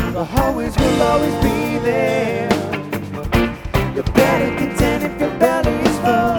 The hallways will always be there. You better contend if your belly is full.